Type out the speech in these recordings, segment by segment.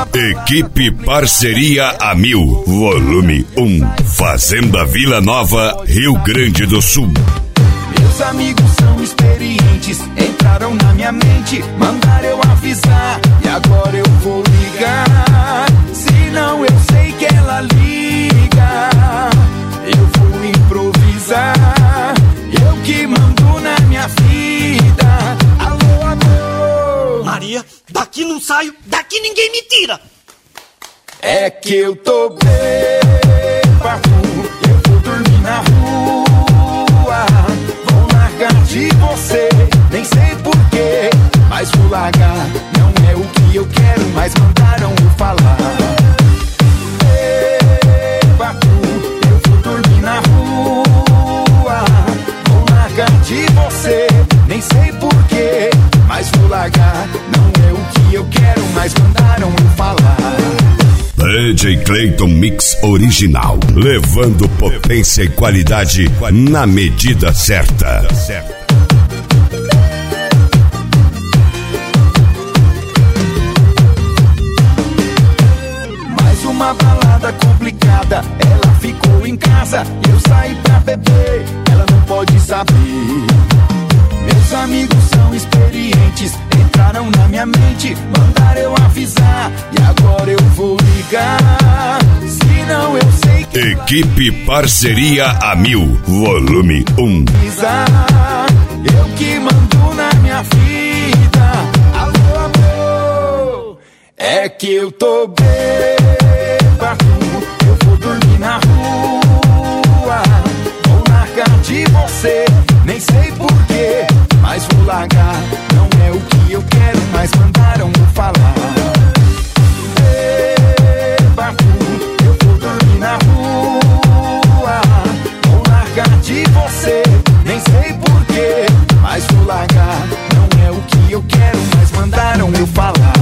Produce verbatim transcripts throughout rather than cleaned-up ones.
Equipe Parceria a Mil, volume um, Fazenda Vila Nova, Rio Grande do Sul. Meus amigos são experientes, entraram na minha mente, mandaram eu avisar, e agora eu vou ligar. Se não eu sei que ela liga, eu vou improvisar, eu que mando na minha vida. Alô, amor. Maria, daqui não saio, daqui ninguém me tira. É que eu tô bêbado, eu vou dormir na rua, vou largar de você, nem sei porquê, mas vou largar, não é o que eu quero, mas mandaram eu falar. Bêbado, eu vou dormir na rua, vou largar de você, nem sei porquê, mas vou largar, não é o que eu quero, mas mandaram eu falar. D J Clayton Mix Original, levando potência e qualidade na medida certa. Mais uma balada complicada, ela ficou em casa, eu saí pra beber, ela não pode saber. Meus amigos são experientes, entraram na minha mente, mandaram eu avisar, e agora eu vou ligar. Se não eu sei que Equipe Parceria a Mil, volume um. Eu que mando na minha vida. Alô, amor. É que eu tô bêbado, eu vou dormir na rua, vou largar de você, nem sei porquê, mas vou largar, não é o que eu quero, mas mandaram eu falar. Bêbado, eu vou dormir na rua, vou largar de você, nem sei porquê, mas vou largar, não é o que eu quero, mas mandaram eu falar.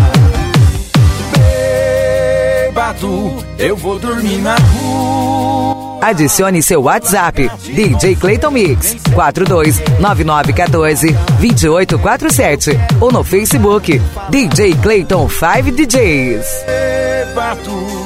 Bêbado, eu vou dormir na rua. Adicione seu WhatsApp, D J Clayton Mix, quatro dois nove nove um quatro dois oito quatro sete, ou no Facebook, D J Clayton cinco D Js. Bêbado.